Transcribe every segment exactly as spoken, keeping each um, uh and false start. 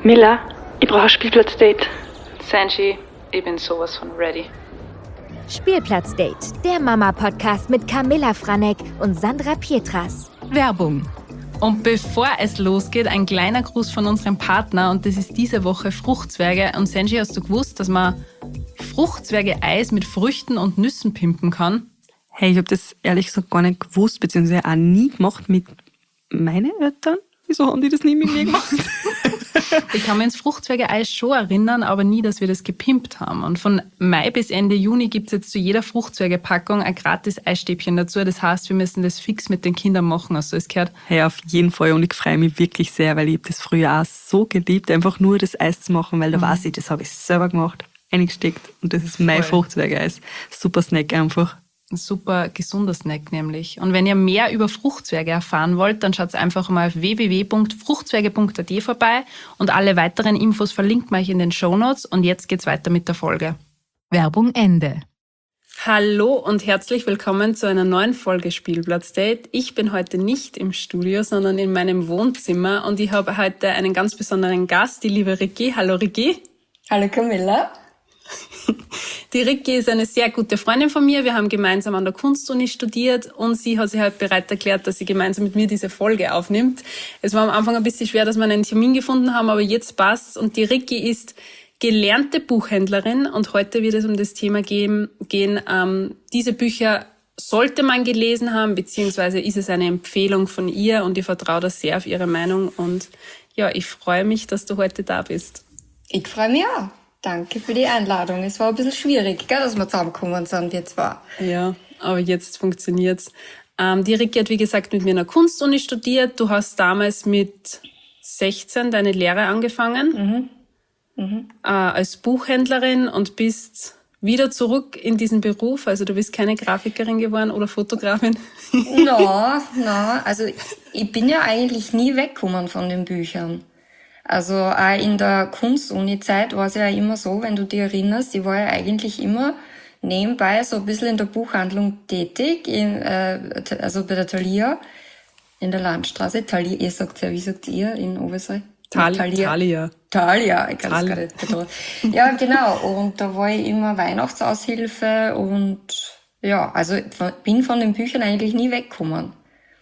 Miller, ich brauche ein Spielplatzdate. Sanji, ich bin sowas von ready. Spielplatzdate, der Mama-Podcast mit Camilla Franek und Sandra Pietras. Werbung. Und bevor es losgeht, ein kleiner Gruß von unserem Partner und das ist diese Woche Fruchtzwerge. Und Sanji, hast du gewusst, dass man Fruchtzwerge-Eis mit Früchten und Nüssen pimpen kann? Hey, ich habe das ehrlich gesagt gar nicht gewusst, beziehungsweise auch nie gemacht mit meinen Eltern. Wieso haben die das nie mit mir gemacht? Ich kann mich ins Fruchtzwerge-Eis schon erinnern, aber nie, dass wir das gepimpt haben. Und von Mai bis Ende Juni gibt es jetzt zu jeder Fruchtzwerge-Packung ein gratis Eisstäbchen dazu. Das heißt, wir müssen das fix mit den Kindern machen. Hast du das gehört? Hey, auf jeden Fall. Und ich freue mich wirklich sehr, weil ich habe das früher auch so geliebt, einfach nur das Eis zu machen, weil da mhm. weiß ich, das habe ich selber gemacht, eingesteckt. Und das ist mein Fruchtzwerge-Eis. Super Snack einfach. Ein super gesunder Snack nämlich. Und wenn ihr mehr über Fruchtzwerge erfahren wollt, dann schaut einfach mal auf w w w punkt fruchtzwerge punkt a d vorbei und alle weiteren Infos verlinkt man euch in den Shownotes. Und jetzt geht's weiter mit der Folge. Werbung Ende. Hallo und herzlich willkommen zu einer neuen Folge Spielplatzdate. Ich bin heute nicht im Studio, sondern in meinem Wohnzimmer und ich habe heute einen ganz besonderen Gast, die liebe Ricky. Hallo Ricky. Hallo Camilla. Die Ricky ist eine sehr gute Freundin von mir. Wir haben gemeinsam an der Kunstuni studiert und sie hat sich halt bereit erklärt, dass sie gemeinsam mit mir diese Folge aufnimmt. Es war am Anfang ein bisschen schwer, dass wir einen Termin gefunden haben, aber jetzt passt's. Und die Ricky ist gelernte Buchhändlerin und heute wird es um das Thema gehen, gehen ähm, diese Bücher sollte man gelesen haben, beziehungsweise ist es eine Empfehlung von ihr und ich vertraue da sehr auf ihre Meinung und ja, ich freue mich, dass du heute da bist. Ich freue mich auch. Danke für die Einladung. Es war ein bisschen schwierig, gell, dass wir zusammengekommen sind, wir zwei. Ja, aber jetzt funktioniert's. Ähm, die Ricky hat, wie gesagt, mit mir in der Kunstuni studiert. Du hast damals mit sechzehn deine Lehre angefangen mhm. Mhm. Äh, als Buchhändlerin und bist wieder zurück in diesen Beruf. Also du bist keine Grafikerin geworden oder Fotografin? No, no. Also ich bin ja eigentlich nie weggekommen von den Büchern. Also auch in der Kunstuni-Zeit war es ja immer so, wenn du dich erinnerst, ich war ja eigentlich immer nebenbei so ein bisschen in der Buchhandlung tätig, in, äh, also bei der Thalia in der Landstraße. Thalia, ihr sagt ja, wie sagt ihr in Oberösterreich? Tal- Thalia. Thalia. Thalia, ich kann es gar nicht betrauen. Ja, genau. Und da war ich immer Weihnachtsaushilfe und ja, also bin von den Büchern eigentlich nie weggekommen.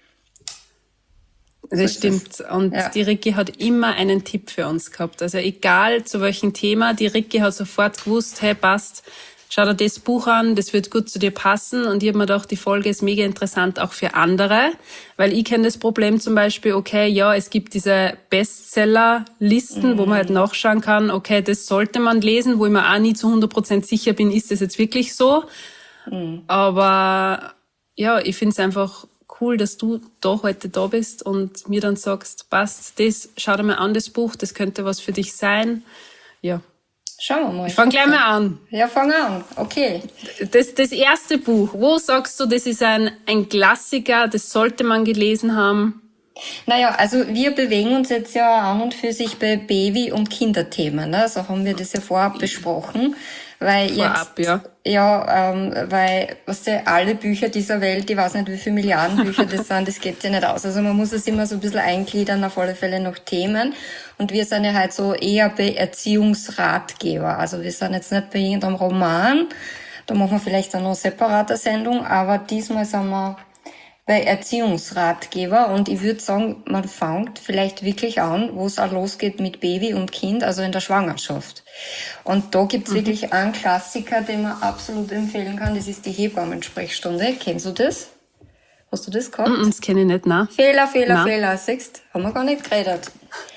Das stimmt. Und ja. Die Ricky hat immer einen Tipp für uns gehabt. Also egal zu welchem Thema, die Ricky hat sofort gewusst, hey, passt, schau dir das Buch an, das wird gut zu dir passen. Und ich habe mir gedacht, die Folge ist mega interessant auch für andere, weil ich kenne das Problem zum Beispiel, okay, ja, es gibt diese Bestseller-Listen, mhm. wo man halt nachschauen kann, okay, das sollte man lesen, wo ich mir auch nie zu hundert Prozent sicher bin, ist das jetzt wirklich so? Mhm. Aber ja, ich finde es einfach cool, dass du da heute da bist und mir dann sagst, passt, das, schau dir mal an, das Buch, das könnte was für dich sein. Ja. Schauen wir mal. Ich fang gleich mal an. Ja, fang an. Okay. Das, das erste Buch, wo sagst du, das ist ein, ein Klassiker, das sollte man gelesen haben? Naja, also wir bewegen uns jetzt ja an und für sich bei Baby- und Kinderthemen, ne? So haben wir das ja vorab besprochen. Weil Vorab, jetzt, ja. Ja, ähm, weil, weißt du, alle Bücher dieser Welt, ich weiß nicht, wie viele Milliarden Bücher das sind, das geht sich nicht aus. Also man muss es immer so ein bisschen eingliedern, auf alle Fälle nach Themen. Und wir sind ja halt so eher bei Erziehungsratgeber. Also wir sind jetzt nicht bei irgendeinem Roman, da machen wir vielleicht auch noch eine separate Sendung, aber diesmal sind wir bei Erziehungsratgeber und ich würde sagen, man fängt vielleicht wirklich an, wo es auch losgeht mit Baby und Kind, also in der Schwangerschaft. Und da gibt's mhm. wirklich einen Klassiker, den man absolut empfehlen kann, das ist die Hebammensprechstunde. Kennst du das? Hast du das gehabt? Mm, das kenne ich nicht, nein. Fehler, Fehler, nein. Fehler, siehst, haben wir gar nicht geredet.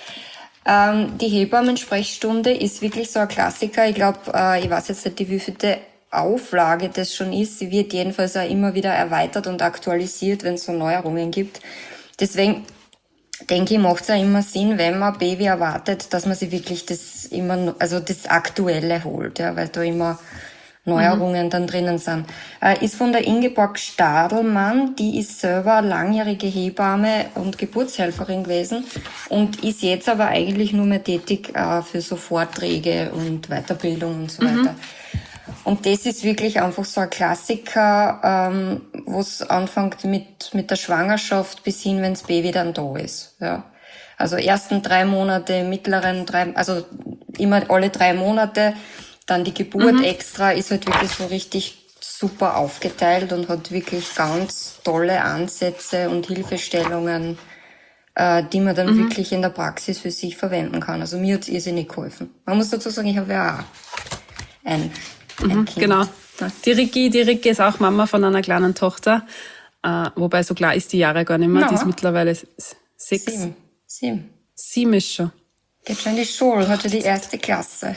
Ähm, die Hebammensprechstunde ist wirklich so ein Klassiker. Ich glaube, äh, ich weiß jetzt nicht, wie viele Auflage das schon ist. Sie wird jedenfalls auch immer wieder erweitert und aktualisiert, wenn es so Neuerungen gibt. Deswegen denke ich, macht es auch immer Sinn, wenn man ein Baby erwartet, dass man sich wirklich das immer, also das Aktuelle holt, ja, weil da immer Neuerungen mhm. dann drinnen sind. Äh, ist von der Ingeborg Stadelmann, die ist selber langjährige Hebamme und Geburtshelferin gewesen und ist jetzt aber eigentlich nur mehr tätig äh, für so Vorträge und Weiterbildung und so mhm. weiter. Und das ist wirklich einfach so ein Klassiker, ähm, wo es anfängt mit mit der Schwangerschaft bis hin, wenn das Baby dann da ist. Ja. Also ersten drei Monate, mittleren drei, also immer alle drei Monate, dann die Geburt mhm. extra, ist halt wirklich so richtig super aufgeteilt und hat wirklich ganz tolle Ansätze und Hilfestellungen, äh, die man dann mhm. wirklich in der Praxis für sich verwenden kann. Also mir hat's irrsinnig geholfen. Man muss dazu sagen, ich habe ja auch ein, ein mhm, Kind. Genau. Die Ricky, die Ricky ist auch Mama von einer kleinen Tochter, äh, wobei so klar ist die Jahre gar nicht mehr. No. Die ist mittlerweile sechs. Sieben. Sieben. Sieben ist schon. Geht schon in die Schule, hatte die erste Klasse.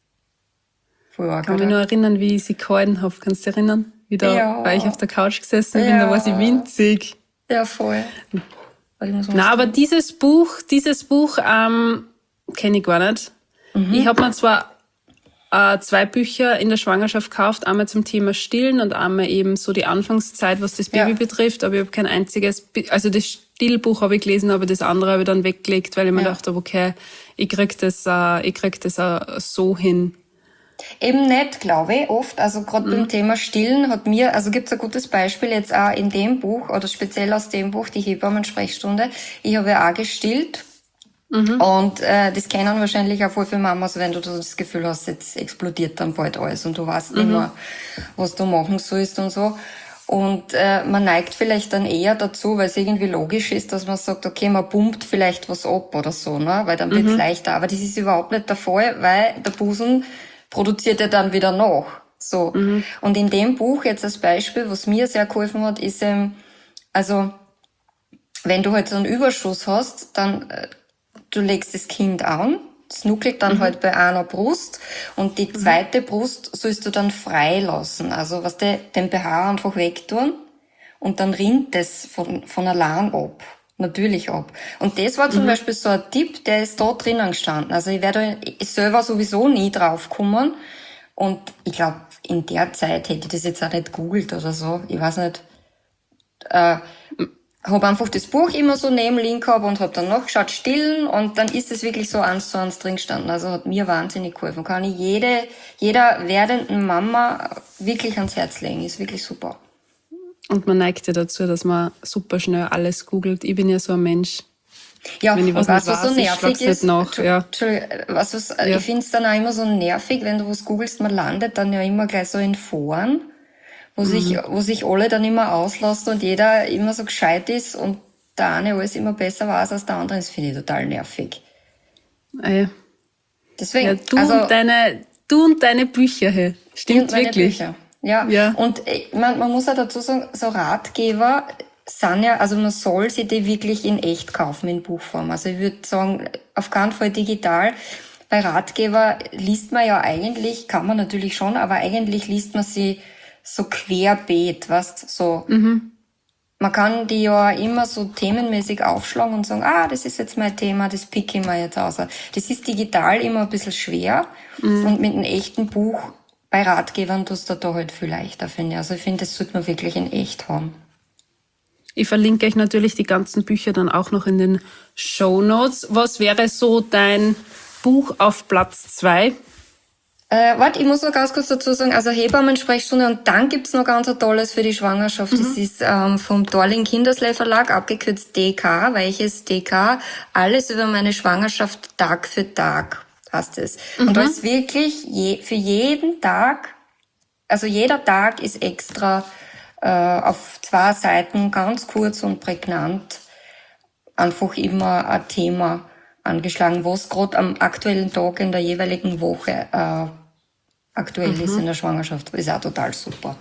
Früher, ich kann mich nur erinnern, wie ich sie gehalten habe. Kannst du dich erinnern? Wie da ja. war ich auf der Couch gesessen bin, ja. da war sie winzig. Ja, voll. Na, aber dieses Buch, dieses Buch ähm, kenne ich gar nicht. Mhm. Ich habe mir zwar äh, zwei Bücher in der Schwangerschaft gekauft, einmal zum Thema Stillen und einmal eben so die Anfangszeit, was das Baby ja. betrifft, aber ich habe kein einziges, also das Stillbuch habe ich gelesen, aber das andere habe ich dann weggelegt, weil ich mir ja. dachte, okay, ich krieg das, äh, ich krieg das äh, so hin. Eben nicht, glaube ich, oft. Also gerade mhm. beim Thema Stillen hat mir, also gibt's ein gutes Beispiel jetzt auch in dem Buch oder speziell aus dem Buch, die Hebammen-Sprechstunde. Ich habe ja auch gestillt mhm. und äh, das kennen wahrscheinlich auch voll viele Mamas, wenn du das Gefühl hast, jetzt explodiert dann bald alles und du weißt mhm. nicht mehr, was du machen sollst und so. Und äh, man neigt vielleicht dann eher dazu, weil es irgendwie logisch ist, dass man sagt, okay, man pumpt vielleicht was ab oder so, ne, weil dann wird's mhm. leichter. Aber das ist überhaupt nicht der Fall, weil der Busen produziert er dann wieder nach. So. Mhm. Und in dem Buch jetzt als Beispiel, was mir sehr geholfen hat, ist ähm, also, wenn du halt so einen Überschuss hast, dann, äh, du legst das Kind an, es nuckelt dann mhm. halt bei einer Brust und die zweite mhm. Brust sollst du dann frei lassen. Also, was der, den B H einfach wegtun und dann rinnt das von, von allein ab. Natürlich ab. Und das war zum mhm. Beispiel so ein Tipp, der ist da drinnen gestanden. Also ich werde selber sowieso nie drauf kommen. Und ich glaube, in der Zeit hätte ich das jetzt auch nicht googelt oder so. Ich weiß nicht. Äh, habe einfach das Buch immer so neben Link gehabt und habe dann nachgeschaut, stillen. Und dann ist es wirklich so eins zu eins drin gestanden. Also hat mir wahnsinnig geholfen. Kann ich jede, jeder werdenden Mama wirklich ans Herz legen. Ist wirklich super. Und man neigt ja dazu, dass man super schnell alles googelt. Ich bin ja so ein Mensch. Ja, wenn ich was und nicht was weiß, so nervig ist, nach, ja. was, was, ja. ich finde es dann auch immer so nervig, wenn du was googelst, man landet dann ja immer gleich so in Foren, wo mhm. sich, wo sich alle dann immer auslassen und jeder immer so gescheit ist und der eine alles immer besser weiß als der andere. Das finde ich total nervig. Ah, ja. Deswegen, ja, du, also, und deine, du und deine Bücher, hey. Stimmt wirklich. Bücher. Ja. ja, und man, man muss ja dazu sagen, so Ratgeber sind ja, also man soll sie die wirklich in echt kaufen, in Buchform. Also ich würde sagen, auf keinen Fall digital. Bei Ratgeber liest man ja eigentlich, kann man natürlich schon, aber eigentlich liest man sie so querbeet, weißt, so. Mhm. Man kann die ja immer so themenmäßig aufschlagen und sagen, ah, das ist jetzt mein Thema, das pick ich mir jetzt aus. Das ist digital immer ein bisschen schwer mhm. und mit einem echten Buch bei Ratgebern tust du da halt viel leichter, finde ich. Also ich finde, das sollte man wirklich in echt haben. Ich verlinke euch natürlich die ganzen Bücher dann auch noch in den Shownotes. Was wäre so dein Buch auf Platz zwei? Äh, warte, ich muss noch ganz kurz dazu sagen, also Hebammen-Sprechstunde und dann gibt's noch ganz ein tolles für die Schwangerschaft. Mhm. Das ist ähm, vom Dorling Kindersley Verlag, abgekürzt D K, welches D K, alles über meine Schwangerschaft Tag für Tag. Heißt es. Mhm. Und da ist wirklich je, für jeden Tag, also jeder Tag ist extra äh, auf zwei Seiten ganz kurz und prägnant einfach immer ein Thema angeschlagen, was gerade am aktuellen Tag in der jeweiligen Woche äh, aktuell mhm. ist in der Schwangerschaft. Ist auch total super.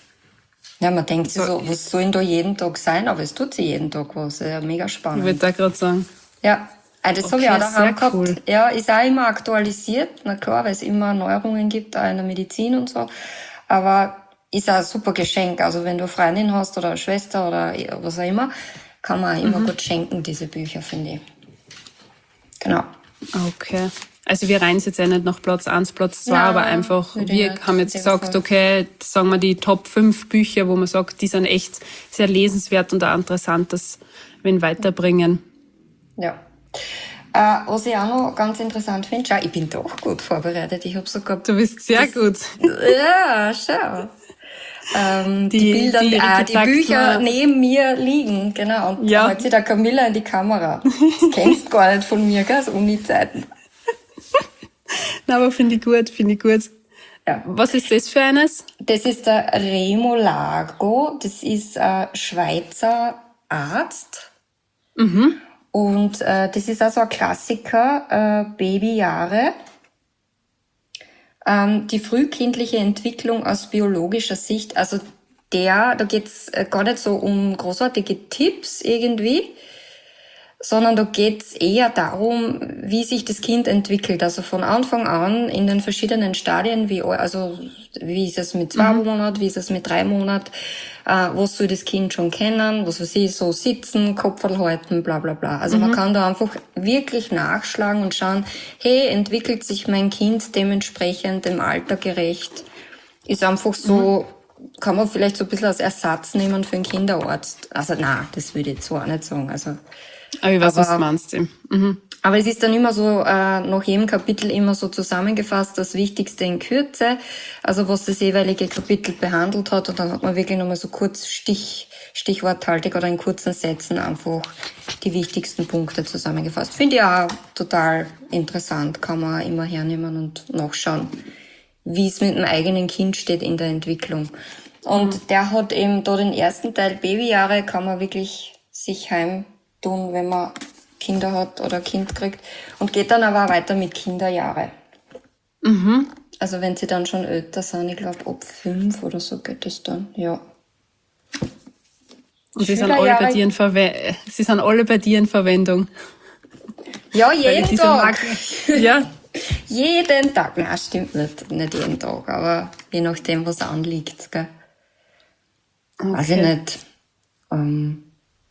Ja, man denkt sich so, was soll denn da jeden Tag sein? Aber es tut sich jeden Tag was. Ja, mega spannend. Ich würde da gerade sagen. Ja. Das okay, habe ich auch daheim gehabt. Cool. Ja, ist auch immer aktualisiert. Na klar, weil es immer Neuerungen gibt, auch in der Medizin und so. Aber ist auch ein super Geschenk. Also wenn du eine Freundin hast oder eine Schwester oder was auch immer, kann man auch immer mhm. gut schenken, diese Bücher, finde ich. Genau. Okay. Also wir reihen jetzt ja nicht nach Platz eins, Platz zwei, aber einfach, wir haben jetzt gesagt, okay, sagen wir die Top fünf Bücher, wo man sagt, die sind echt sehr lesenswert und auch interessant, das wenn weiterbringen. Ja. Äh, was ich auch noch ganz interessant finde, schau, ich bin doch gut vorbereitet. Ich habe sogar... Du bist sehr das, gut. Ja, schau. ähm, die, Die- Bilder, die die, äh, die gezeigt Bücher war- neben mir liegen, genau. Und Ja. hält sich der Camilla in die Kamera. Das kennst du gar nicht von mir, gell, aus Uni-Zeiten. Na, aber finde ich gut, finde ich gut. Ja. Was ist das für eines? Das ist der Remo Lago. Das ist ein Schweizer Arzt. Und äh, das ist also ein Klassiker, äh, Babyjahre. Ähm, die frühkindliche Entwicklung aus biologischer Sicht. Also der, da geht's äh, gar nicht so um großartige Tipps irgendwie, sondern da geht's eher darum, wie sich das Kind entwickelt. Also von Anfang an in den verschiedenen Stadien, wie, also wie ist es mit zwei Monaten, wie ist es mit drei Monaten, äh, was soll das Kind schon kennen, was weiß ich, so sitzen, Kopferl halten, bla bla bla. Also man kann da einfach wirklich nachschlagen und schauen, hey, entwickelt sich mein Kind dementsprechend dem Alter gerecht? Ist einfach so, kann man vielleicht so ein bisschen als Ersatz nehmen für einen Kinderarzt. Also na, das würde ich jetzt so auch nicht sagen. Also Aber ich weiß, was Aber- du meinst. Mhm. aber es ist dann immer so, äh, nach jedem Kapitel immer so zusammengefasst, das Wichtigste in Kürze, also was das jeweilige Kapitel behandelt hat, und dann hat man wirklich nochmal so kurz Stich, stichworthaltig oder in kurzen Sätzen einfach die wichtigsten Punkte zusammengefasst. Finde ich auch total interessant, kann man immer hernehmen und nachschauen, wie es mit dem eigenen Kind steht in der Entwicklung. Und der hat eben da den ersten Teil Babyjahre, kann man wirklich sich heim tun, wenn man Kinder hat oder ein Kind kriegt, und geht dann aber auch weiter mit Kinderjahre. Also wenn sie dann schon älter sind, ich glaube ab fünf oder so geht es dann, ja. Und sie sind, alle bei dir in Verwe sie sind alle bei dir in Verwendung. Ja, Weil jeden diese Tag. Marken- Ja, Jeden Tag. Nein, stimmt nicht. Nicht jeden Tag, aber je nachdem, was anliegt, gell. Weiß ich Okay. nicht. Ähm,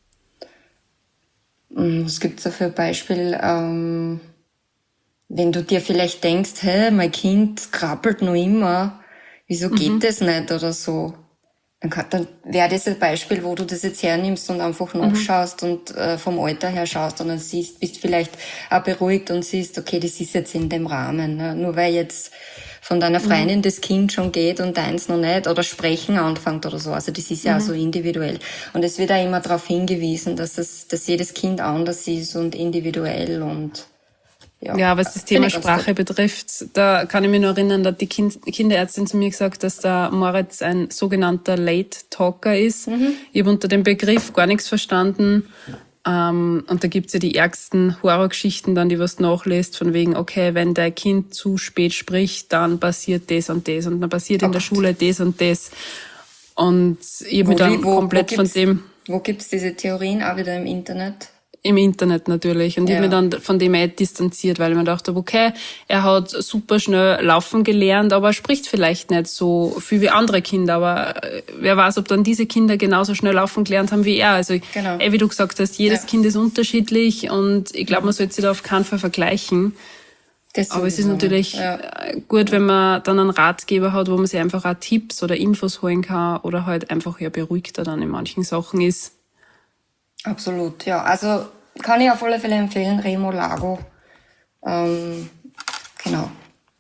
mm, was gibt's da für ein Beispiel? Ähm, wenn du dir vielleicht denkst, hey, mein Kind krabbelt noch immer, wieso geht das nicht oder so? Dann, kann- dann wäre das ein Beispiel, wo du das jetzt hernimmst und einfach nachschaust und äh, vom Alter her schaust und dann siehst, bist vielleicht auch beruhigt und siehst, okay, das ist jetzt in dem Rahmen. Ne? Nur weil jetzt von deiner Freundin das Kind schon geht und deins noch nicht oder sprechen anfängt oder so. Also das ist ja auch so individuell. Und es wird auch immer darauf hingewiesen, dass es, dass jedes Kind anders ist und individuell und ja. Ja, was das Finde Thema ich ganz Sprache betrifft, da kann ich mich noch erinnern, da hat die kind Kinderärztin zu mir gesagt, dass der Moritz ein sogenannter Late Talker ist. Ich habe unter dem Begriff gar nichts verstanden. Ähm, und da gibt's ja die ärgsten Horrorgeschichten dann, die was nachlässt, von wegen, okay, wenn dein Kind zu spät spricht, dann passiert das und das und dann passiert in der Schule das und das. Und ich habe mich dann komplett von gibt's- dem... Wo gibt's diese Theorien auch wieder im Internet? Im Internet natürlich. Und ich Ja. habe mich dann von dem auch distanziert, weil ich mir dachte, okay, er hat super schnell laufen gelernt, aber er spricht vielleicht nicht so viel wie andere Kinder. Aber äh, wer weiß, ob dann diese Kinder genauso schnell laufen gelernt haben wie er. Also, Genau. eh, wie du gesagt hast, jedes Ja. Kind ist unterschiedlich und ich glaube, man sollte sich da auf keinen Fall vergleichen. Das Aber es ist sowieso natürlich nicht. Ja. äh, gut, wenn man dann einen Ratgeber hat, wo man sich einfach auch Tipps oder Infos holen kann oder halt einfach ja beruhigter dann in manchen Sachen ist. Absolut, ja. Also kann ich auf alle Fälle empfehlen, Remo Lago. Ähm, genau.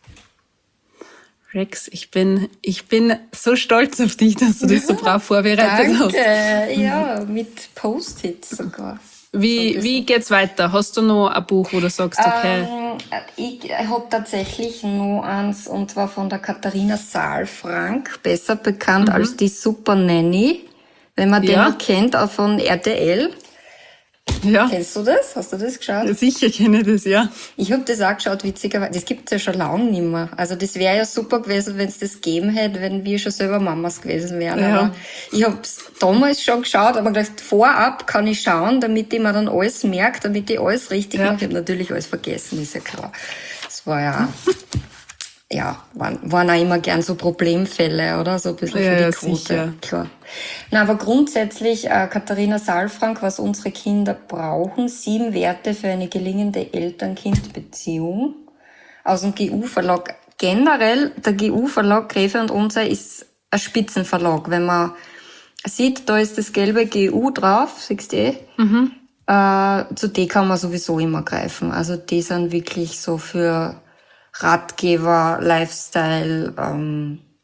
Rex, ich bin, ich bin so stolz auf dich, dass du das so brav vorbereitet hast. Danke, ja, mit Post-its sogar. Wie, wie geht's weiter? Hast du noch ein Buch, wo du sagst, okay, Ähm, ich habe tatsächlich noch eins, und zwar von der Katharina Saalfrank, besser bekannt als die Super Nanny. Wenn man den Ja. noch kennt, auch von R T L. ja, Kennst du das? Hast du das geschaut? sicher kenne ich das, ja. Ich habe das auch geschaut, witzigerweise. Das gibt's ja schon lange nicht mehr. Also das wäre ja super gewesen, wenn es das gegeben hätte, wenn wir schon selber Mamas gewesen wären. Ja. Aber ich habe es damals schon geschaut, aber gedacht, vorab kann ich schauen, damit ich mir dann alles merke, damit ich alles richtig Ja. mache. Ich habe natürlich alles vergessen, ist ja klar. Das war ja... Ja, waren, waren auch immer gern so Problemfälle, oder? So ein bisschen Ja, für ja, die Quote. sicher. Klar. Na, aber grundsätzlich, äh, Katharina Saalfrank, was unsere Kinder brauchen, sieben Werte für eine gelingende Eltern-Kind-Beziehung. Aus dem G U-Verlag. Generell, der G U-Verlag Gräfe und Unser ist ein Spitzenverlag. Wenn man sieht, da ist das gelbe G U drauf, siehst du eh? Äh, zu die kann man sowieso immer greifen. Also die sind wirklich so für Ratgeber, Lifestyle, ähm,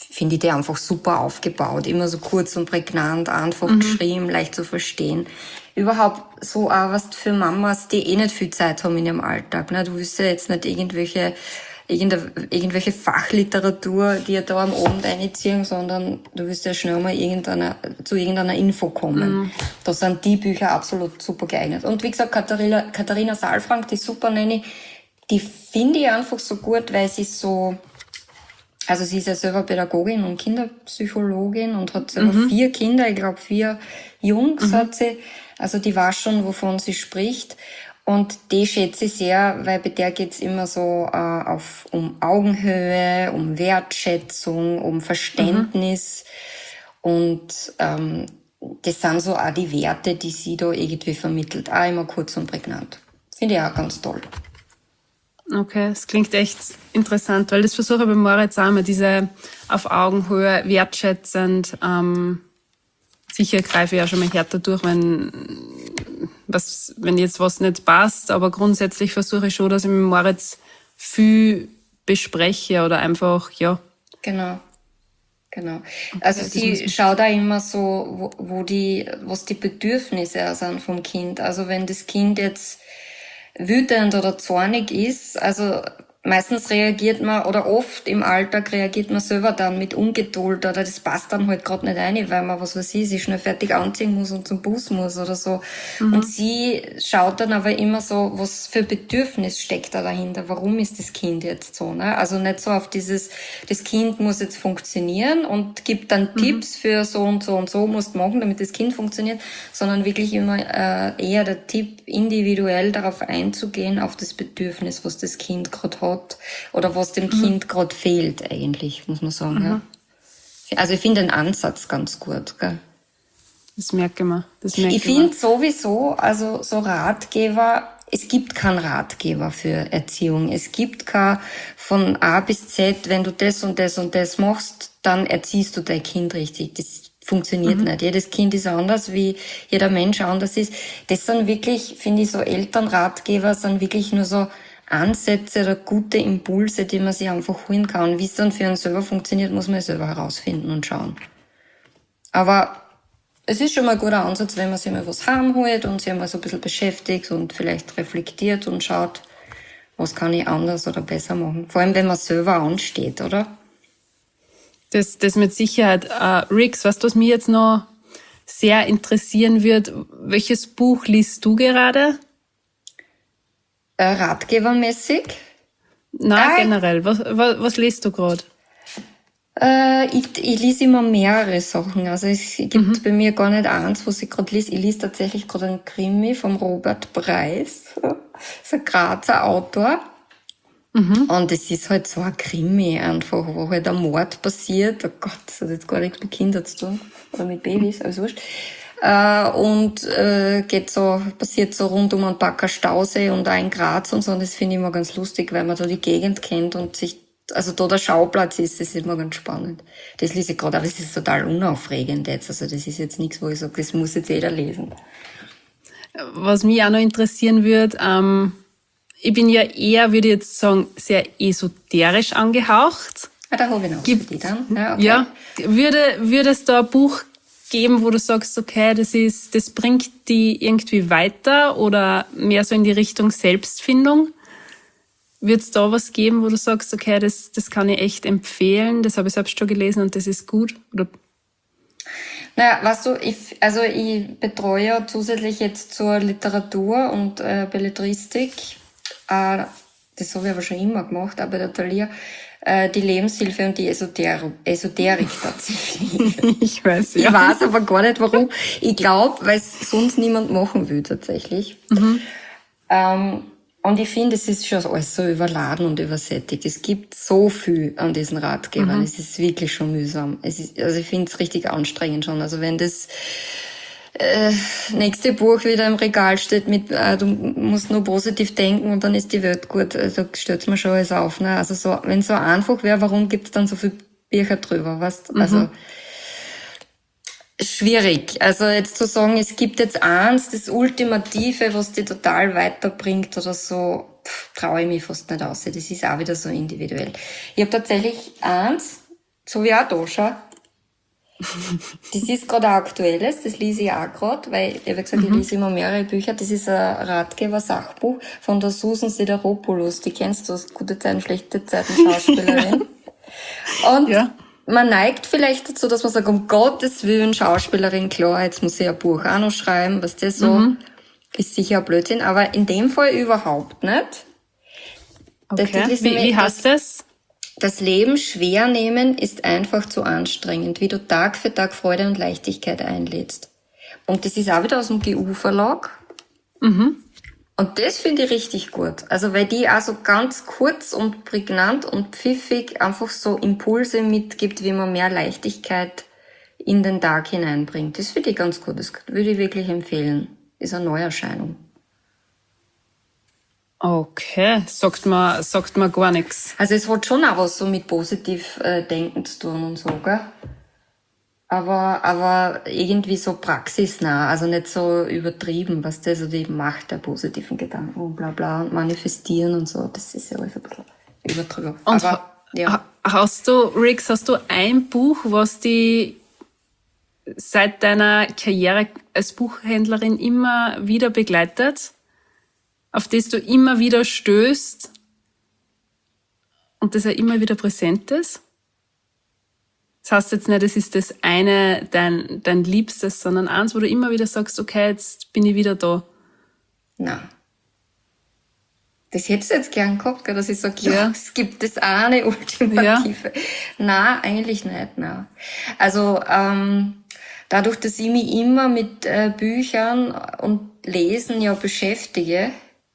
finde ich die einfach super aufgebaut. Immer so kurz und prägnant, einfach mhm. geschrieben, leicht zu verstehen. Überhaupt so auch was für Mamas, die eh nicht viel Zeit haben in ihrem Alltag. Ne? Du willst ja jetzt nicht irgendwelche, irgendwelche Fachliteratur, die ja da am Abend einziehen, sondern du willst ja schnell mal irgendeiner, zu irgendeiner Info kommen. Mhm. Da sind die Bücher absolut super geeignet. Und wie gesagt, Katharina, Katharina Saalfrank, die super nenne, die finde ich einfach so gut, weil sie so, also sie ist ja selber Pädagogin und Kinderpsychologin und hat selber mhm. vier Kinder, ich glaube vier Jungs mhm. hat sie. Also die weiß schon, wovon sie spricht. Und die schätze ich sehr, weil bei der geht's immer so äh, auf um Augenhöhe, um Wertschätzung, um Verständnis. Mhm. Und ähm, das sind so auch die Werte, die sie da irgendwie vermittelt. Auch immer kurz und prägnant. Finde ich auch ganz toll. Okay, das klingt echt interessant, weil das versuche ich bei Moritz auch immer, diese auf Augenhöhe, wertschätzend. Ähm, sicher greife ich ja schon mal härter durch, wenn, was, wenn jetzt was nicht passt, aber grundsätzlich versuche ich schon, dass ich mit Moritz viel bespreche oder einfach, ja. Genau. Genau. Also okay, sie schaut da immer so, wo, wo die, was die Bedürfnisse sind vom Kind. Also wenn das Kind jetzt wütend oder zornig ist, also meistens reagiert man, oder oft im Alltag reagiert man selber dann mit Ungeduld oder das passt dann halt gerade nicht rein, weil man, was weiß ich, sich schnell fertig anziehen muss und zum Bus muss oder so. Mhm. Und sie schaut dann aber immer so, was für Bedürfnis steckt da dahinter, warum ist das Kind jetzt so, ne? Also nicht so auf dieses, das Kind muss jetzt funktionieren und gibt dann mhm. Tipps für so und so und so musst machen, damit das Kind funktioniert, sondern wirklich immer äh, eher der Tipp, individuell darauf einzugehen, auf das Bedürfnis, was das Kind gerade hat. Oder was dem mhm. Kind gerade fehlt eigentlich, muss man sagen. Mhm. Ja. Also ich finde den Ansatz ganz gut. Gell? Das merke man. Das merke ich finde sowieso, also so Ratgeber, es gibt keinen Ratgeber für Erziehung. Es gibt kein von A bis Z, wenn du das und das und das machst, dann erziehst du dein Kind richtig. Das funktioniert mhm. nicht. Jedes Kind ist anders, wie jeder Mensch anders ist. Das sind wirklich, finde ich, so Elternratgeber sind wirklich nur so Ansätze oder gute Impulse, die man sich einfach holen kann. Wie es dann für einen selber funktioniert, muss man ja selber herausfinden und schauen. Aber es ist schon mal ein guter Ansatz, wenn man sich mal was heimholt und sich mal so ein bisschen beschäftigt und vielleicht reflektiert und schaut, was kann ich anders oder besser machen. Vor allem, wenn man selber ansteht, oder? Das, das mit Sicherheit. Uh, Rix, was was mich jetzt noch sehr interessieren wird, welches Buch liest du gerade? Ratgebermäßig? Nein, äh, generell. Was, was, was liest du gerade? Äh, ich, ich lese immer mehrere Sachen. Also es gibt mhm. bei mir gar nicht eins, was ich gerade lese. Ich lese tatsächlich gerade einen Krimi vom Robert Preis. Das ist ein Grazer Autor. Mhm. Und es ist halt so ein Krimi einfach, wo halt ein Mord passiert. Oh Gott, das hat jetzt gar nichts mit Kindern zu tun. Oder mit Babys, alles wurscht. Äh, und äh, geht so, passiert so rund um einen Backer Stausee und auch in Graz und so. Und das finde ich immer ganz lustig, weil man da die Gegend kennt und sich, also da der Schauplatz ist, das ist immer ganz spannend. Das lese ich gerade, aber das ist total unaufregend jetzt. Also das ist jetzt nichts, wo ich sage, das muss jetzt jeder lesen. Was mich auch noch interessieren würde, ähm, ich bin ja eher, würde ich jetzt sagen, sehr esoterisch angehaucht. Ah, da habe ich noch Gibt, für die dann. Ja, okay. ja, würde, würde es da ein Buch geben, wo du sagst, okay, das ist, das bringt die irgendwie weiter oder mehr so in die Richtung Selbstfindung? Wird es da was geben, wo du sagst, okay, das, das kann ich echt empfehlen, das habe ich selbst schon gelesen und das ist gut? Oder? Naja, weißt du, ich, also ich betreue ja zusätzlich jetzt zur Literatur und äh, Belletristik, äh, das habe ich aber schon immer gemacht, auch bei der Thalia, die Lebenshilfe und die Esoter- Esoterik tatsächlich. Ich weiß, ja. Ich weiß aber gar nicht, warum. Ich glaube, weil es sonst niemand machen will, tatsächlich. Mhm. Ähm, und ich finde, es ist schon alles so überladen und übersättigt. Es gibt so viel an diesen Ratgebern. Mhm. Es ist wirklich schon mühsam. Es ist, also ich finde es richtig anstrengend schon. Also wenn das äh, nächste Buch wieder im Regal steht mit, äh, du musst nur positiv denken und dann ist die Welt gut, also stellt's mir schon alles auf, ne? Also so, wenn so einfach wäre, warum gibt's dann so viel Bücher drüber, weißt? Mhm. Also, schwierig. Also jetzt zu sagen, es gibt jetzt eins, das Ultimative, was dich total weiterbringt oder so, traue ich mich fast nicht aus. Das ist auch wieder so individuell. Ich habe tatsächlich eins, So wie auch da, schau. Das ist gerade ein aktuelles, das lese ich auch gerade, weil ich habe gesagt, ich lese immer mehrere Bücher. Das ist ein Ratgeber-Sachbuch von der Susan Sideropoulos. Die kennst du aus Gute Zeiten, Schlechte Zeiten, Schauspielerin. Und Ja. man neigt vielleicht dazu, dass man sagt, um Gottes Willen, Schauspielerin, klar, jetzt muss ich ein Buch auch noch schreiben, was das so ist sicher ein Blödsinn, aber in dem Fall überhaupt nicht. Der Okay. Titel ist Wie, nämlich wie heißt das? Das Leben schwer nehmen ist einfach zu anstrengend, wie du Tag für Tag Freude und Leichtigkeit einlädst. Und das ist auch wieder aus dem G U-Verlag. Mhm. Und das finde ich richtig gut. Also, weil die auch so ganz kurz und prägnant und pfiffig einfach so Impulse mitgibt, wie man mehr Leichtigkeit in den Tag hineinbringt. Das finde ich ganz gut. Das würde ich wirklich empfehlen. Ist eine Neuerscheinung. Okay, sagt man, sagt man gar nichts. Also es hat schon auch was so mit positiv äh, Denken zu tun und so, gell? Aber, aber irgendwie so praxisnah, also nicht so übertrieben, was das so die Macht der positiven Gedanken und bla bla und manifestieren und so, das ist ja alles ein bisschen übertrieben. Und aber, ha- ja. ha- hast du, Rix, hast du ein Buch, was die seit deiner Karriere als Buchhändlerin immer wieder begleitet, auf das du immer wieder stößt und das ja immer wieder präsent ist? Das heißt jetzt nicht, das ist das eine, dein, dein Liebstes, sondern eins, wo du immer wieder sagst, okay, jetzt bin ich wieder da. Nein. Das hättest du jetzt gern gehabt, gell, dass ich sage, ja, Ja. es gibt das eine Ultimative. Nein, eigentlich nicht, nein. Also, ähm, dadurch, dass ich mich immer mit äh, Büchern und Lesen ja beschäftige,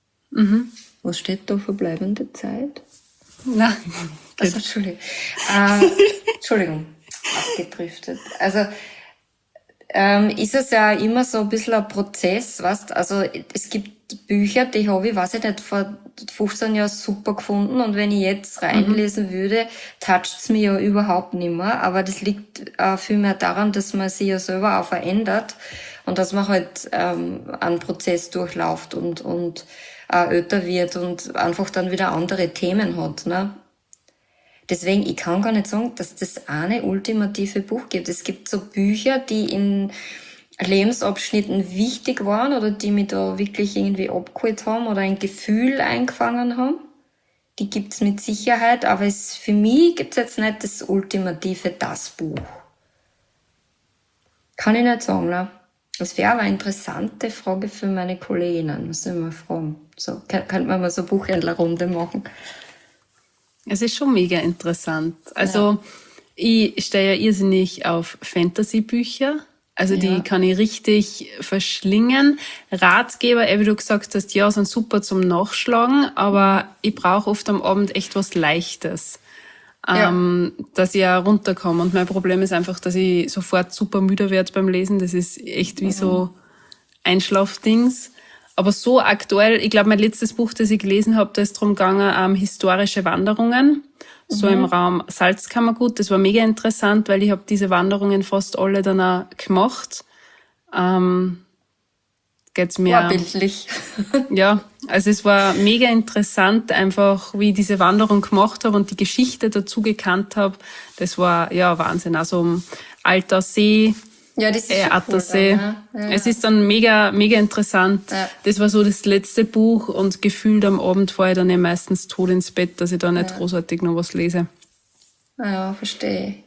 was steht da, verbleibende Zeit? Nein. Also, Entschuldigung. Äh, Entschuldigung, abgedriftet. Also, ähm, ist es ja immer so ein bisschen ein Prozess, weißt? Also, es gibt Bücher, die habe ich, weiß ich nicht, vor fünfzehn Jahren super gefunden und wenn ich jetzt reinlesen würde, toucht es mich ja überhaupt nicht mehr. Aber das liegt äh, vielmehr daran, dass man sich ja selber auch verändert und dass man halt ähm, einen Prozess durchläuft und, und äh, älter wird und einfach dann wieder andere Themen hat, ne? Deswegen, ich kann gar nicht sagen, dass das eine ultimative Buch gibt. Es gibt so Bücher, die in Lebensabschnitten wichtig waren oder die mich da wirklich irgendwie abgeholt haben oder ein Gefühl eingefangen haben. Die gibt's mit Sicherheit, aber es, für mich gibt's jetzt nicht das ultimative, das Buch. Kann ich nicht sagen, ne? Das wäre aber eine interessante Frage für meine Kolleginnen. Muss ich mal fragen. So, kann- könnte man mal so eine Buchhändlerrunde machen. Es ist schon mega interessant. Also, ich stehe ja irrsinnig auf Fantasy-Bücher. Also, die Ja. kann ich richtig verschlingen. Ratgeber, eh, wie du gesagt hast, ja, sind super zum Nachschlagen, aber ich brauche oft am Abend echt was Leichtes. Ja. Ähm, dass ich ja runterkomme. Und mein Problem ist einfach, dass ich sofort super müde werde beim Lesen. Das ist echt wie so Einschlafdings. Aber so aktuell, ich glaube, mein letztes Buch, das ich gelesen habe, da ist drum gegangen, ähm, historische Wanderungen, so im Raum Salzkammergut. Das war mega interessant, weil ich habe diese Wanderungen fast alle dann auch gemacht. Ähm, geht's mir, Vorbildlich. ja, also es war mega interessant, einfach wie ich diese Wanderung gemacht habe und die Geschichte dazu gekannt habe. Das war ja Wahnsinn. Also um Alter See, Ja, das ist äh, schon Attersee. cool dann, ne? Ja, Es ja. ist dann mega, mega interessant. Ja. Das war so das letzte Buch und gefühlt am Abend fahre ich dann eh meistens tot ins Bett, dass ich da nicht großartig noch was lese. Ja, verstehe.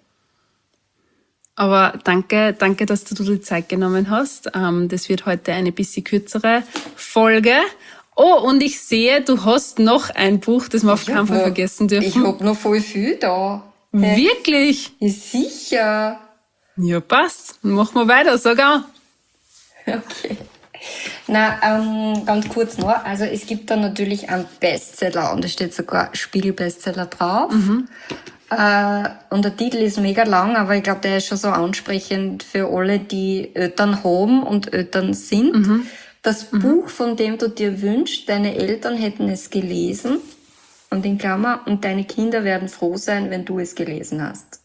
Aber danke, danke, dass du dir die Zeit genommen hast. Ähm, das wird heute eine bisschen kürzere Folge. Oh, und ich sehe, du hast noch ein Buch, das wir auf keinen Fall Ja, vergessen dürfen. Ich hab noch voll viel da. Wirklich? Ja, sicher. Ja, passt. Machen wir weiter, sag auch. Okay. Na, ähm, ganz kurz noch. Also es gibt da natürlich einen Bestseller und da steht sogar Spiegel-Bestseller drauf. Äh, und der Titel ist mega lang, aber ich glaube, der ist schon so ansprechend für alle, die Eltern haben und Eltern sind. Das Buch, von dem du dir wünschst, deine Eltern hätten es gelesen. Und in Klammer, und deine Kinder werden froh sein, wenn du es gelesen hast.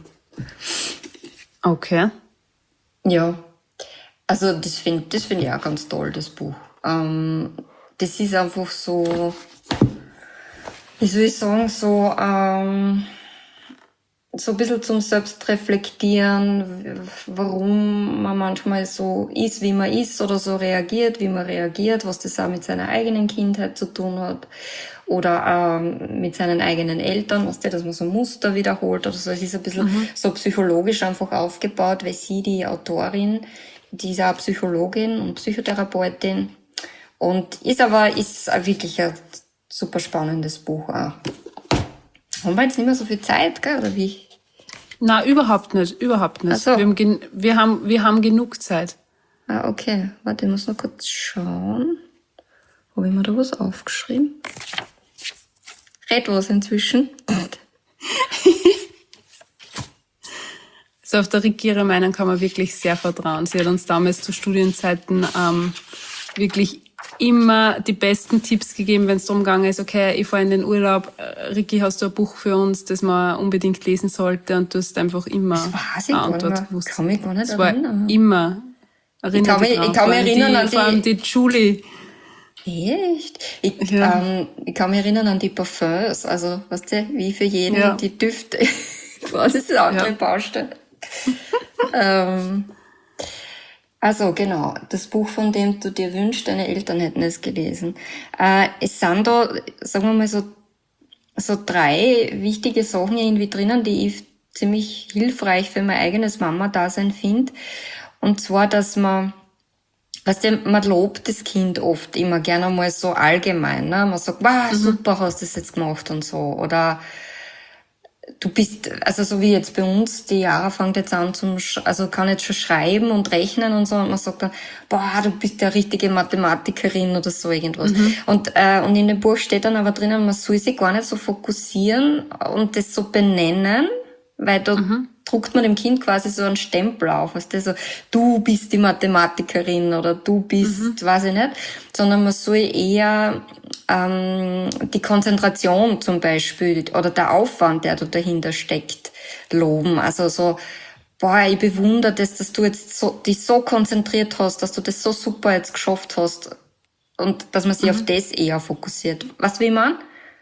Okay. Ja, also das finde das find ich auch ganz toll, das Buch. Ähm, das ist einfach so, wie soll ich sagen, so, ähm, so ein bisschen zum Selbstreflektieren, warum man manchmal so ist, wie man ist oder so reagiert, wie man reagiert, was das auch mit seiner eigenen Kindheit zu tun hat oder ähm, mit seinen eigenen Eltern, was der, dass man so Muster wiederholt oder so. Es ist ein bisschen mhm. so psychologisch einfach aufgebaut, weil sie, die Autorin, die ist auch Psychologin und Psychotherapeutin und ist aber ist wirklich ein super spannendes Buch auch. Haben wir jetzt nicht mehr so viel Zeit, gell, oder wie? Na, überhaupt nicht, überhaupt nicht. Ach so. Wir haben, gen- wir haben, wir haben genug Zeit. Ah, okay. Warte, ich muss noch kurz schauen. Habe ich mir da was aufgeschrieben? Red was inzwischen. Also auf der Ricky, ihre Meinung kann man wirklich sehr vertrauen. Sie hat uns damals zu Studienzeiten ähm, wirklich immer die besten Tipps gegeben, wenn es darum gegangen ist, okay, ich fahre in den Urlaub, äh, Ricky, hast du ein Buch für uns, das man unbedingt lesen sollte, und du hast einfach immer Das weiß ich eine gar nicht Antwort mehr. gewusst. Kann mich gar nicht Es war erinnern. immer. Ich kann mich- dran. ich kann mich Vor allem erinnern die, an die- Vor allem die Julie. Echt? Ich, Ja. ähm, ich kann mich erinnern an die Parfums, also, weißt du, wie für jeden Ja. die Düfte. Das ist eine andere Ja. Baustelle. ähm, also, genau, das Buch, von dem du dir wünschst, deine Eltern hätten es gelesen. Äh, es sind da, sagen wir mal, so, so drei wichtige Sachen irgendwie drinnen, die ich ziemlich hilfreich für mein eigenes Mama-Dasein finde. Und zwar, dass man, weißt du, man lobt das Kind oft immer gerne mal so allgemein, ne? Man sagt, wow, super, hast du das jetzt gemacht und so. Oder du bist, also so wie jetzt bei uns, die Jara fängt jetzt an zum, Sch- also kann jetzt schon schreiben und rechnen und so, und man sagt dann, boah, du bist ja richtige Mathematikerin oder so irgendwas. Und, äh, und in dem Buch steht dann aber drinnen, man soll sich gar nicht so fokussieren und das so benennen, weil da druckt man dem Kind quasi so einen Stempel auf, weißt du, so, du bist die Mathematikerin oder du bist, weiß ich nicht, sondern man soll eher ähm, die Konzentration zum Beispiel oder der Aufwand, der da dahinter steckt, loben. Also so, boah, ich bewundere das, dass du jetzt so, dich so konzentriert hast, dass du das so super jetzt geschafft hast und dass man sich auf das eher fokussiert. Weißt du, wie ich meine?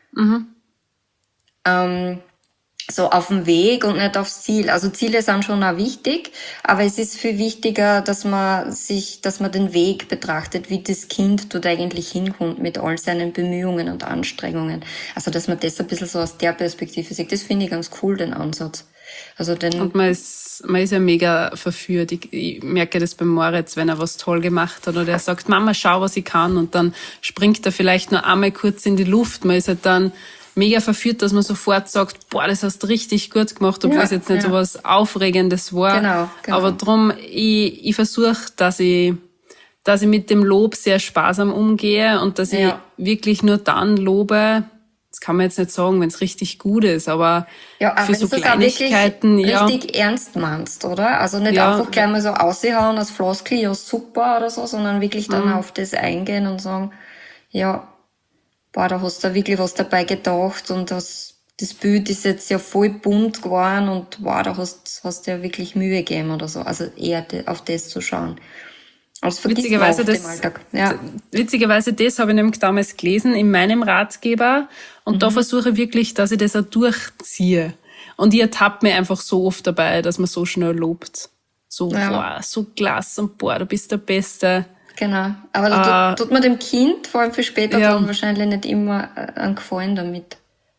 Ähm, so auf dem Weg und nicht aufs Ziel. Also Ziele sind schon auch wichtig, aber es ist viel wichtiger, dass man sich, dass man den Weg betrachtet, wie das Kind dort eigentlich hinkommt mit all seinen Bemühungen und Anstrengungen. Also dass man das ein bisschen so aus der Perspektive sieht. Das finde ich ganz cool, den Ansatz. Also den, Und man ist, man ist ja mega verführt. Ich, ich merke das beim Moritz, wenn er was toll gemacht hat oder er sagt, Mama, schau, was ich kann, und dann springt er vielleicht nur einmal kurz in die Luft. Man ist halt dann mega verführt, dass man sofort sagt, boah, das hast du richtig gut gemacht, obwohl Ja, es jetzt nicht ja. so was Aufregendes war. Genau, genau. Aber drum, ich, ich versuche, dass ich, dass ich mit dem Lob sehr sparsam umgehe und dass Ja. ich wirklich nur dann lobe, das kann man jetzt nicht sagen, wenn es richtig gut ist, aber ja, auch für wenn so du es auch wirklich Kleinigkeiten, ja. richtig ernst meinst, oder? Also nicht Ja. einfach gleich mal so aushauen als Floskel, ja super oder so, sondern wirklich dann Mhm. auf das eingehen und sagen, ja, boah, da hast du wirklich was dabei gedacht und das, das Bild ist jetzt ja voll bunt geworden und wow, da hast, hast du ja wirklich Mühe gegeben oder so. Also eher de, auf das zu schauen. Also vergisst man Witzigerweise oft das, im Alltag. Ja. witzigerweise das habe ich nämlich damals gelesen in meinem Ratgeber, und da versuche ich wirklich, dass ich das auch durchziehe. Und ich ertappe mich einfach so oft dabei, dass man so schnell lobt. So, Ja. boah, so klasse und boah, du bist der Beste. Genau. Aber da Äh, tut, tut man dem Kind, vor allem für später, ja. dann wahrscheinlich nicht immer äh, einen Gefallen damit.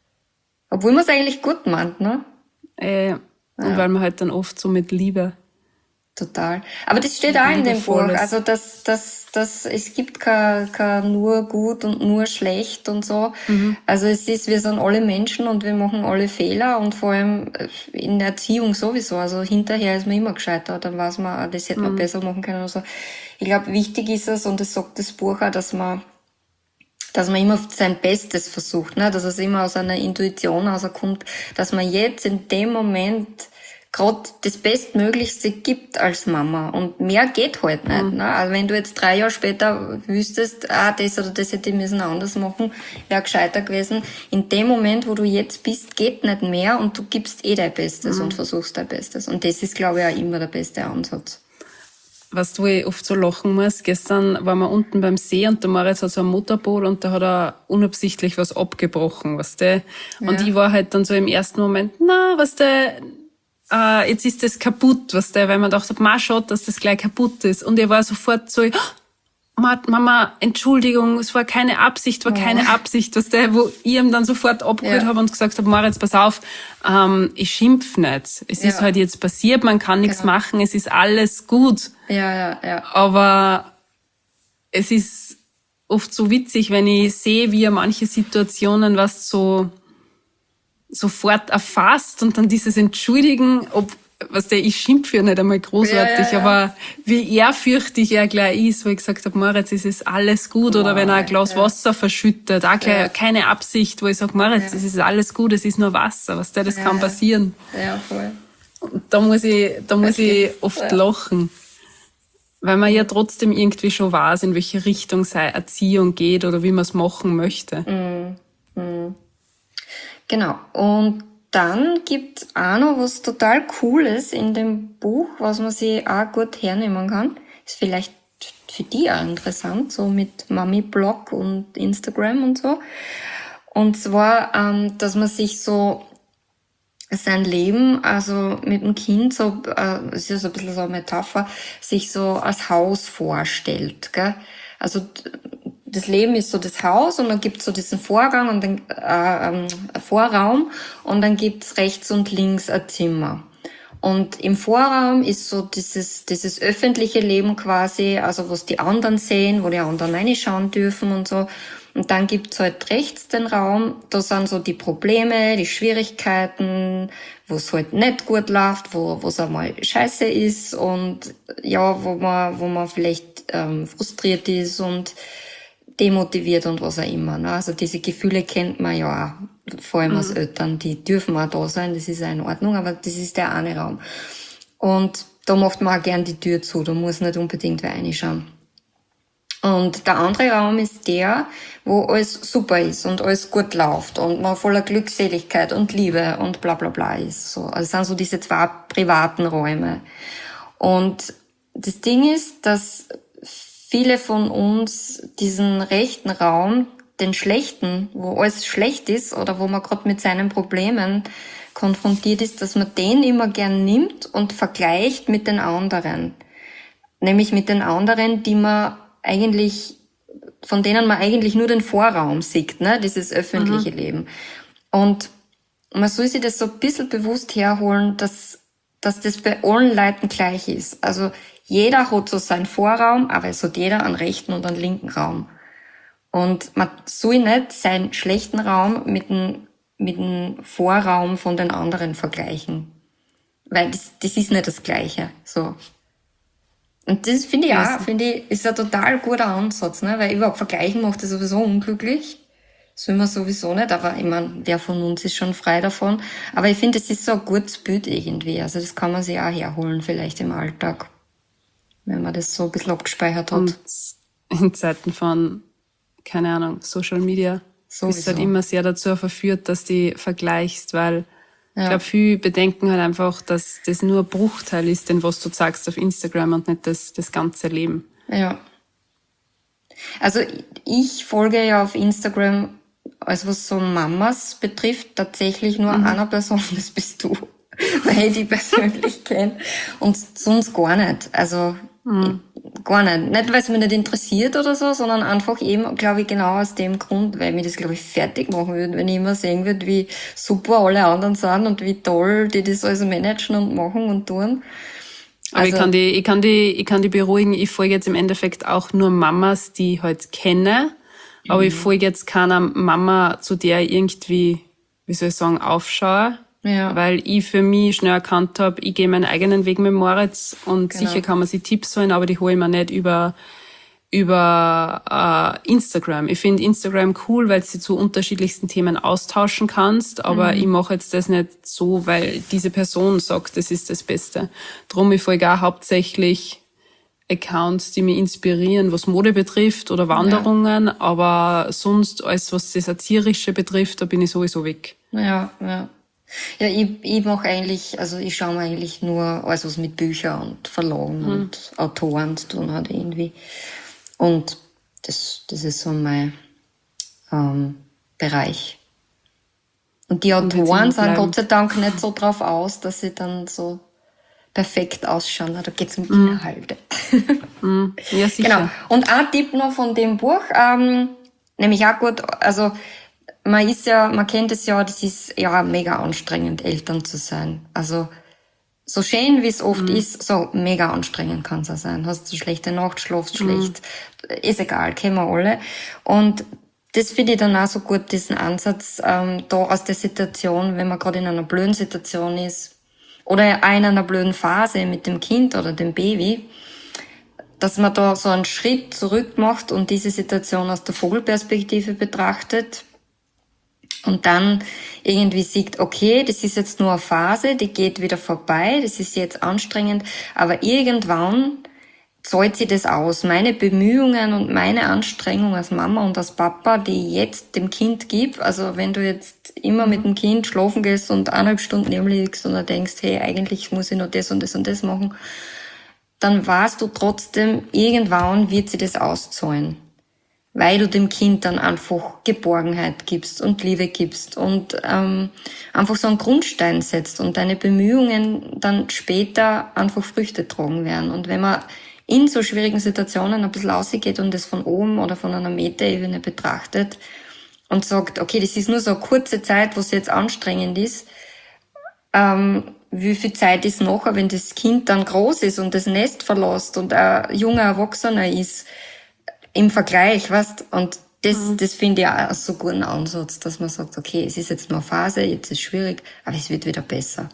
Obwohl man es eigentlich gut meint, ne? Äh, Und weil man halt dann oft so mit Liebe. Total. Aber das steht auch in dem Buch. Liebevolles. Also, dass, dass, dass es gibt kein, kein nur gut und nur schlecht und so. Also, es ist, wir sind alle Menschen und wir machen alle Fehler und vor allem in der Erziehung sowieso. Also, hinterher ist man immer gescheiter. Dann weiß man, ah, das hätte man besser machen können oder so. Ich glaube, wichtig ist es, und das sagt das Buch auch, dass man, dass man immer sein Bestes versucht, ne? Dass es immer aus einer Intuition rauskommt, dass man jetzt in dem Moment gerade das Bestmöglichste gibt als Mama. Und mehr geht halt nicht. Ne? Also wenn du jetzt drei Jahre später wüsstest, ah, das oder das hätte ich müssen anders machen, wäre gescheiter gewesen. In dem Moment, wo du jetzt bist, geht nicht mehr und du gibst eh dein Bestes und versuchst dein Bestes. Und das ist, glaube ich, auch immer der beste Ansatz. weißt du, wo ich oft so lachen muss? Gestern waren wir unten beim See und der Moritz hat so ein Motorboot und da hat er unabsichtlich was abgebrochen, weißt du? Und Ja. ich war halt dann so im ersten Moment, na, weißt du, äh, jetzt ist das kaputt, weißt du? Weil man dachte, ma, schaut, dass das gleich kaputt ist. Und ich war sofort so, Mama, Entschuldigung, es war keine Absicht, war keine Absicht, was der, wo ich ihm dann sofort abgeholt Ja. habe und gesagt habe, Moritz, pass auf, ähm, ich schimpf nicht. Es Ja. ist halt jetzt passiert, man kann nichts Genau. machen, es ist alles gut. Ja, ja, ja. Aber es ist oft so witzig, wenn ich sehe, wie er manche Situationen was so sofort erfasst und dann dieses Entschuldigen, ob was der, ich schimpfe ja nicht einmal großartig, Ja, ja, ja. aber wie ehrfürchtig er gleich ist, wo ich gesagt habe, Moritz, es ist alles gut, oder wenn er ein Glas ja. Wasser verschüttet, auch gleich Ja. keine Absicht, wo ich sage, Moritz, Ja. es ist alles gut, es ist nur Wasser, was der, das Ja, kann ja. passieren. Ja, voll. Und da muss ich, da muss ich oft Ja. lachen. Weil man ja trotzdem irgendwie schon weiß, in welche Richtung seine Erziehung geht oder wie man es machen möchte. Genau. Und dann gibt's auch noch was total Cooles in dem Buch, was man sich auch gut hernehmen kann. Ist vielleicht für die auch interessant, so mit Mami-Blog und Instagram und so. Und zwar, ähm, dass man sich so sein Leben, also mit dem Kind, so, äh, es ist ja so ein bisschen so eine Metapher, sich so als Haus vorstellt, gell? Also, d- das Leben ist so das Haus und dann gibt's so diesen Vorgang und dann, äh, ähm, Vorraum und dann gibt's rechts und links ein Zimmer. Und im Vorraum ist so dieses, dieses öffentliche Leben quasi, also was die anderen sehen, wo die anderen reinschauen dürfen und so. Und dann gibt's halt rechts den Raum, da sind so die Probleme, die Schwierigkeiten, wo es halt nicht gut läuft, wo wo es einmal scheiße ist und ja, wo man wo man vielleicht ähm, frustriert ist und demotiviert und was auch immer. Ne? Also diese Gefühle kennt man ja auch, vor allem als Eltern, die dürfen auch da sein, das ist auch in Ordnung, aber das ist der eine Raum. Und da macht man auch gern die Tür zu, da muss nicht unbedingt wer reinschauen. Und der andere Raum ist der, wo alles super ist und alles gut läuft und man voller Glückseligkeit und Liebe und bla bla bla ist. So, also es sind so diese zwei privaten Räume. Und das Ding ist, dass viele von uns diesen rechten Raum, den schlechten, wo alles schlecht ist oder wo man gerade mit seinen Problemen konfrontiert ist, dass man den immer gern nimmt und vergleicht mit den anderen. Nämlich mit den anderen, die man eigentlich, von denen man eigentlich nur den Vorraum sieht, ne, dieses öffentliche mhm. Leben. Und man soll sich das so ein bisschen bewusst herholen, dass, dass das bei allen Leuten gleich ist. Also jeder hat so seinen Vorraum, aber es hat jeder einen rechten und einen linken Raum. Und man soll nicht seinen schlechten Raum mit dem, mit dem Vorraum von den anderen vergleichen. Weil das, das ist nicht das Gleiche, so. Und das finde ich auch, finde ich, ist ein total guter Ansatz, ne? Weil überhaupt vergleichen macht das sowieso unglücklich. Das will man sowieso nicht, aber ich meine, wer von uns ist schon frei davon. Aber ich finde, es ist so ein gutes Bild irgendwie. Also das kann man sich auch herholen, vielleicht im Alltag. Wenn man das so ein bisschen abgespeichert hat. Und in Zeiten von, keine Ahnung, Social Media Sowieso. ist halt immer sehr dazu verführt, dass du vergleichst, weil Ja. ich glaube, viele bedenken halt einfach, dass das nur ein Bruchteil ist, den was du sagst auf Instagram und nicht das, das ganze Leben. Ja. Also ich folge ja auf Instagram, also was so Mamas betrifft, tatsächlich nur mhm. einer Person, das bist du, weil ich die persönlich kenne und sonst gar nicht. Also mhm. ich, gar nicht. Nicht, weil es mich nicht interessiert oder so, sondern einfach eben, glaube ich, genau aus dem Grund, weil mich das, glaube ich, fertig machen würde, wenn ich immer sehen würde, wie super alle anderen sind und wie toll die das alles managen und machen und tun. Aber also, ich kann die, ich kann die, ich kann die beruhigen. Ich folge jetzt im Endeffekt auch nur Mamas, die ich halt kenne. Aber mhm. ich folge jetzt keiner Mama, zu der ich irgendwie, wie soll ich sagen, aufschaue. Ja. Weil ich für mich schnell erkannt habe, ich gehe meinen eigenen Weg mit Moritz und Genau. sicher kann man sich Tipps holen, aber die hole ich mir nicht über, über äh, Instagram. Ich finde Instagram cool, weil du sie zu unterschiedlichsten Themen austauschen kannst, aber mhm. ich mache jetzt das nicht so, weil diese Person sagt, das ist das Beste. Drum, ich folge auch hauptsächlich Accounts, die mich inspirieren, was Mode betrifft oder Wanderungen, ja. aber sonst alles, was das Erzieherische betrifft, da bin ich sowieso weg. Ja, ja. Ja, ich, ich mache eigentlich, also ich schaue mir eigentlich nur alles, was mit Büchern und Verlagen mhm. und Autoren zu tun hat irgendwie. Und das, das ist so mein ähm, Bereich. Und die Autoren sind Gott sei Dank nicht so drauf aus, dass sie dann so perfekt ausschauen. Da geht es um mm. Inhalte. mm. Ja, sicher. Genau. Und ein Tipp noch von dem Buch, ähm, nämlich auch gut, also man ist ja, man kennt es ja, das ist ja mega anstrengend, Eltern zu sein. Also so schön wie es oft mm. ist, so mega anstrengend kann es auch sein. Hast du schlechte Nacht, schlafst mm. schlecht, ist egal, kennen wir alle. Und das finde ich dann auch so gut, diesen Ansatz, ähm, da aus der Situation, wenn man gerade in einer blöden Situation ist oder auch in einer blöden Phase mit dem Kind oder dem Baby, dass man da so einen Schritt zurück macht und diese Situation aus der Vogelperspektive betrachtet und dann irgendwie sieht, okay, das ist jetzt nur eine Phase, die geht wieder vorbei, das ist jetzt anstrengend, aber irgendwann zahlt sich das aus. Meine Bemühungen und meine Anstrengung als Mama und als Papa, die ich jetzt dem Kind gebe, also wenn du jetzt immer mit dem Kind schlafen gehst und eineinhalb Stunden neben liegst und dann denkst, hey, eigentlich muss ich noch das und das und das machen, dann weißt du trotzdem, irgendwann wird sich das auszahlen. Weil du dem Kind dann einfach Geborgenheit gibst und Liebe gibst und ähm, einfach so einen Grundstein setzt und deine Bemühungen dann später einfach Früchte tragen werden. Und wenn man in so schwierigen Situationen ein bisschen rausgeht und das von oben oder von einer Metaebene betrachtet und sagt, okay, das ist nur so eine kurze Zeit, wo es jetzt anstrengend ist, ähm, wie viel Zeit ist nachher, wenn das Kind dann groß ist und das Nest verlässt und ein junger Erwachsener ist, im Vergleich, weißt, und das, mhm. das finde ich auch so guten Ansatz, dass man sagt, okay, es ist jetzt nur eine Phase, jetzt ist es schwierig, aber es wird wieder besser.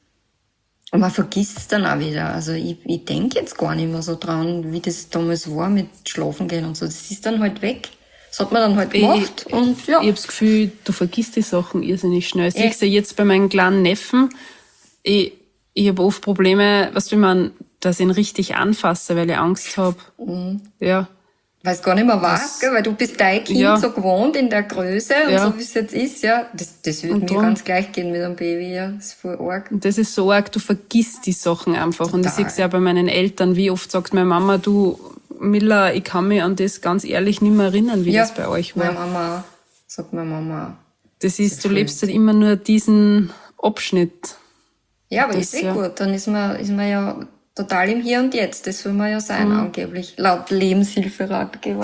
Und man vergisst es dann auch wieder. Also ich, ich denke jetzt gar nicht mehr so dran, wie das damals war mit Schlafen gehen und so. Das ist dann halt weg. Das hat man dann halt gemacht. Ich, und ja. Ich habe das Gefühl, du vergisst die Sachen irrsinnig schnell. Ich sehe ja jetzt bei meinen kleinen Neffen, ich, ich habe oft Probleme, was will man, dass ich ihn richtig anfasse, weil ich Angst habe. Mhm. Ja. Weil es gar nicht mehr weiß, gell? Weil du bist dein Kind ja. so gewohnt in der Größe und ja. so wie es jetzt ist, ja. Das, das würde mir drum, ganz gleich gehen mit einem Baby, ja. Das ist voll arg. Und das ist so arg, du vergisst die Sachen einfach. Total. Und ich sehe es ja bei meinen Eltern, wie oft sagt meine Mama, du, Milla, ich kann mich an das ganz ehrlich nicht mehr erinnern, wie ja, das bei euch war. Meine Mama, sagt meine Mama. Das ist, das du lebst halt immer nur diesen Abschnitt. Ja, aber das, ist eh ja. gut. Dann ist man, ist man ja total im Hier und Jetzt. Das will man ja sein, mhm. angeblich. Laut Lebenshilferatgeber.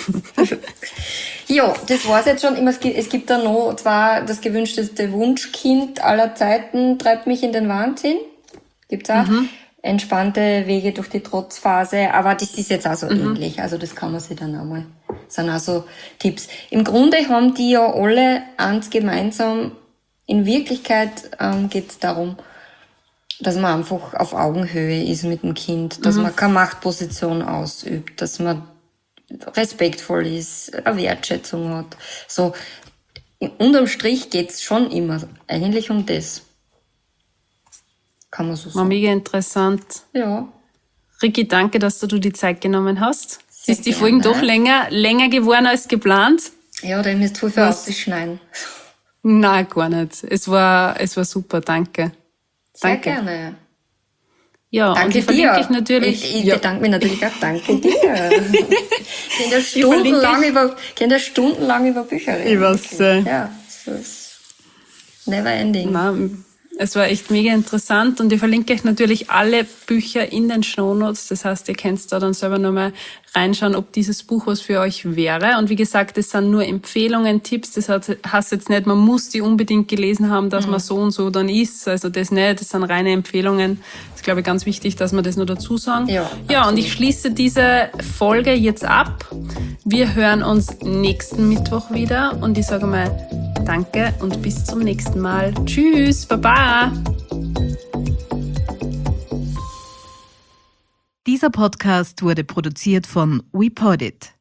Ja, das war's jetzt schon. Es gibt da noch zwar das gewünschteste Wunschkind aller Zeiten, treibt mich in den Wahnsinn. Gibt's auch. Mhm. Entspannte Wege durch die Trotzphase. Aber das ist jetzt auch so mhm. ähnlich. Also das kann man sich dann auch mal, das sind auch so Tipps. Im Grunde haben die ja alle eins gemeinsam. In Wirklichkeit ähm, geht's darum, dass man einfach auf Augenhöhe ist mit dem Kind, dass mhm. man keine Machtposition ausübt, dass man respektvoll ist, eine Wertschätzung hat. So, unterm Strich geht's schon immer eigentlich um das. Kann man so sagen. War mega interessant. Ja. Ricky, danke, dass du die Zeit genommen hast. Sehr ist die gerne. Folgen doch länger, länger geworden als geplant? Ja, da müsst ihr viel ausschneiden. Nein, gar nicht. Es war, es war super, danke. Sehr danke. gerne. Ja, danke und ich dir. Ich, natürlich, ich, ich ja. bedanke mich natürlich auch. Danke dir. Ich kann ja stundenlang über, kann ja stundenlang über Bücher reden. Ich weiß. Äh, ja, das ist never ending. Nein, es war echt mega interessant und ich verlinke euch natürlich alle Bücher in den Shownotes. Das heißt, ihr könnt da dann selber nochmal reinschauen, ob dieses Buch was für euch wäre. Und wie gesagt, das sind nur Empfehlungen, Tipps. Das heißt jetzt nicht, man muss die unbedingt gelesen haben, dass mhm. man so und so dann ist. Also das nicht, das sind reine Empfehlungen. Das ist, glaube ich, ganz wichtig, dass wir das nur dazu sagen. Ja, ja, und ich schließe diese Folge jetzt ab. Wir hören uns nächsten Mittwoch wieder und ich sage mal danke und bis zum nächsten Mal. Tschüss, Baba. Dieser Podcast wurde produziert von WePodit.